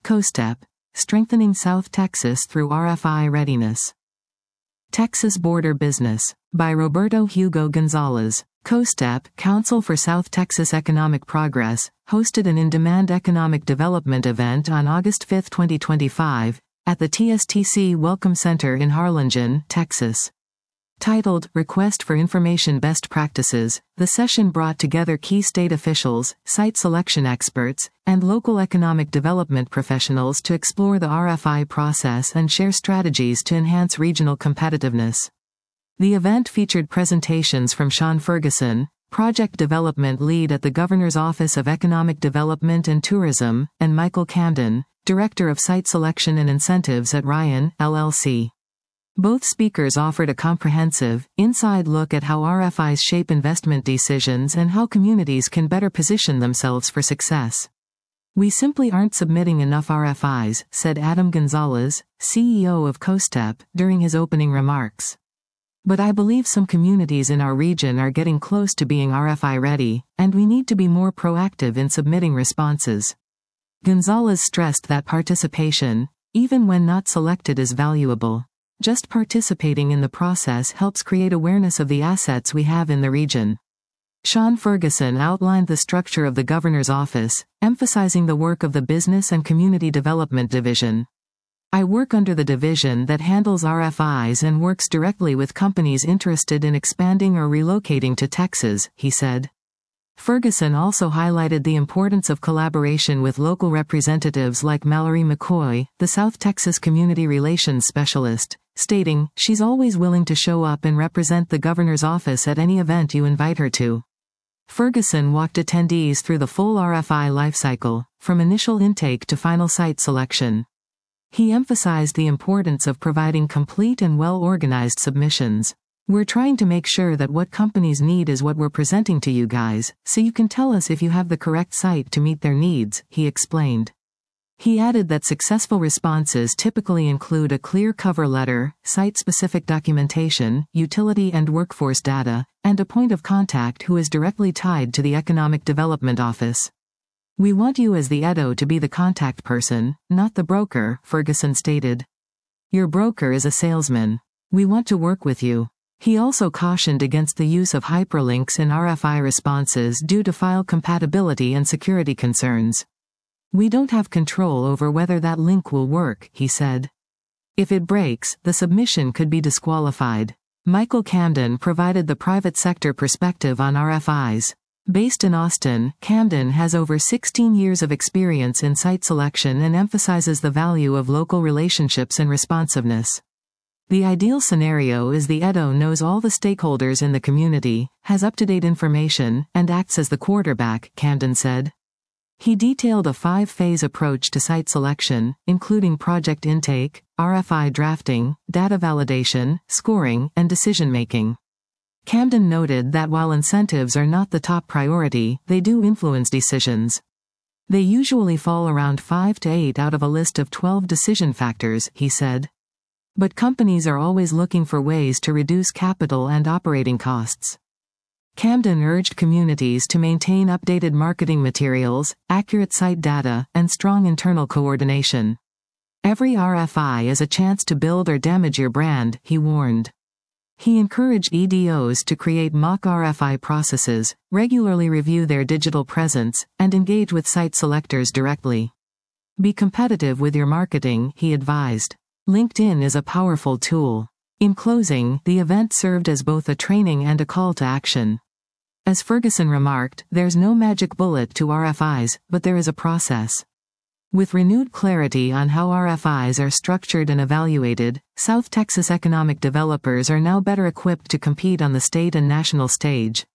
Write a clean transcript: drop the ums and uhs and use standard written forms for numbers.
COSTEP, Strengthening South Texas Through RFI Readiness. Texas Border Business, by Roberto Hugo Gonzalez. COSTEP, Council for South Texas Economic Progress, hosted an in-demand economic development event on August 5, 2025, at the TSTC Welcome Center in Harlingen, Texas. Titled, Request for Information Best Practices, the session brought together key state officials, site selection experts, and local economic development professionals to explore the RFI process and share strategies to enhance regional competitiveness. The event featured presentations from Sean Ferguson, Project Development Lead at the Governor's Office of Economic Development and Tourism, and Michael Camden, Director of Site Selection and Incentives at Ryan, LLC. Both speakers offered a comprehensive, inside look at how RFIs shape investment decisions and how communities can better position themselves for success. "We simply aren't submitting enough RFIs," said Adam Gonzalez, CEO of COSTEP, during his opening remarks. "But I believe some communities in our region are getting close to being RFI ready, and we need to be more proactive in submitting responses." Gonzalez stressed that participation, even when not selected, is valuable. Just participating in the process helps create awareness of the assets we have in the region. Sean Ferguson outlined the structure of the Governor's Office, emphasizing the work of the Business and Community Development Division. "I work under the division that handles RFIs and works directly with companies interested in expanding or relocating to Texas," he said. Ferguson also highlighted the importance of collaboration with local representatives like Mallory McCoy, the South Texas Community Relations Specialist, stating, "She's always willing to show up and represent the Governor's Office at any event you invite her to." Ferguson walked attendees through the full RFI lifecycle, from initial intake to final site selection. He emphasized the importance of providing complete and well-organized submissions. "We're trying to make sure that what companies need is what we're presenting to you guys, so you can tell us if you have the correct site to meet their needs," he explained. He added that successful responses typically include a clear cover letter, site-specific documentation, utility and workforce data, and a point of contact who is directly tied to the Economic Development Office. "We want you as the EDO to be the contact person, not the broker," Ferguson stated. "Your broker is a salesman. We want to work with you." He also cautioned against the use of hyperlinks in RFI responses due to file compatibility and security concerns. "We don't have control over whether that link will work," he said. "If it breaks, the submission could be disqualified." Michael Camden provided the private sector perspective on RFIs. Based in Austin, Camden has over 16 years of experience in site selection and emphasizes the value of local relationships and responsiveness. "The ideal scenario is the EDO knows all the stakeholders in the community, has up-to-date information, and acts as the quarterback," Camden said. He detailed a 5-phase approach to site selection, including project intake, RFI drafting, data validation, scoring, and decision-making. Camden noted that while incentives are not the top priority, they do influence decisions. "They usually fall around 5 to 8 out of a list of 12 decision factors," he said. "But companies are always looking for ways to reduce capital and operating costs." Camden urged communities to maintain updated marketing materials, accurate site data, and strong internal coordination. "Every RFI is a chance to build or damage your brand," he warned. He encouraged EDOs to create mock RFI processes, regularly review their digital presence, and engage with site selectors directly. "Be competitive with your marketing," he advised. LinkedIn is a powerful tool. In closing, the event served as both a training and a call to action. As Ferguson remarked, "There's no magic bullet to RFIs, but there is a process." With renewed clarity on how RFIs are structured and evaluated, South Texas economic developers are now better equipped to compete on the state and national stage.